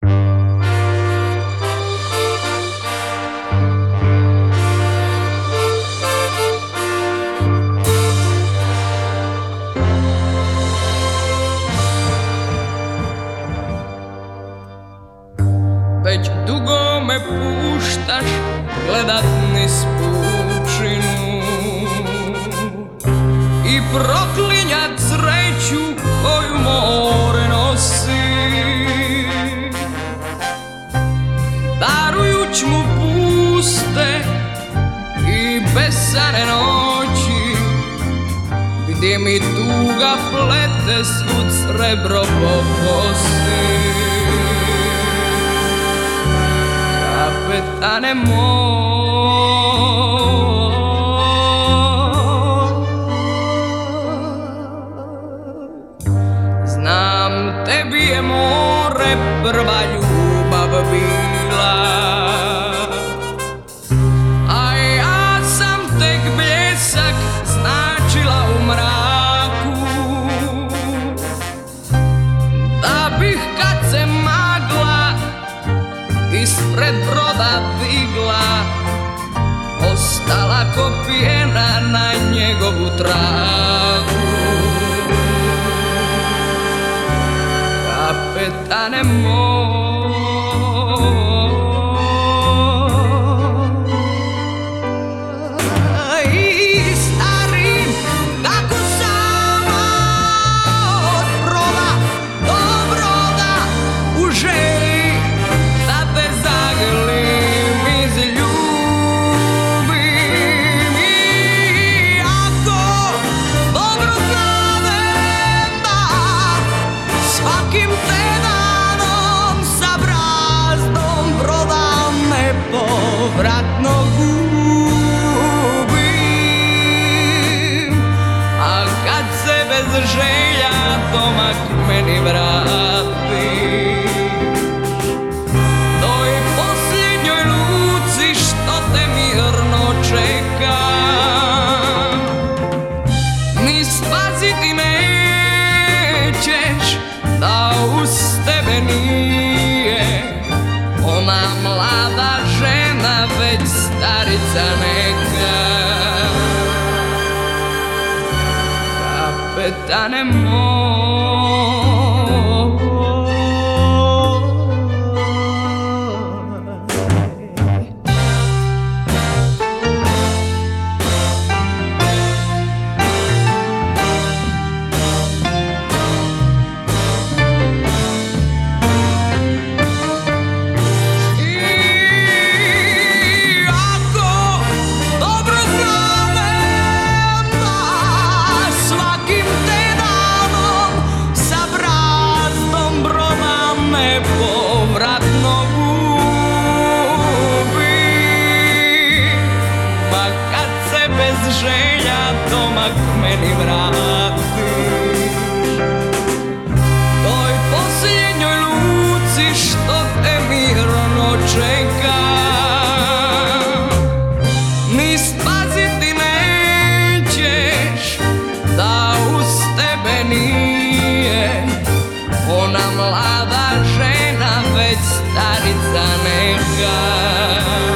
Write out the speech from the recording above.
Već dugo me puštaš gledat niz pučinu i proklinjat sreću koju more nosi, darujuć mu puste i besane noći, gdje mi tuga plete svud srebro po kosi. Kapetane moj, znam tebi je more prva ljubav bila, a ja sam tek bljesak značila u mraku, da bih kad se magla ispred broda digla, ostala ko pjena na njegovu tragu. Kapetane moj, i starim tako sama od broda do broda u želji da te zagrlim, izljubim. I ako dobro znadem da svakim te danom sa brazdom broda nepovratno gubim, a kad se bez želja domak meni vrati, toj posljednjoj luci što te mirno čeka, ni spasiti nećeš da uz tebe nije ona mlada žena, već starica neka. Kapetane moj, nepovratno gubim, pa kad se bez želja domak meni vrati, toj posljednjoj luci što te mirno čeka, ni spasiti nećeš da uz tebe nije ona mlada žena, već starica neka.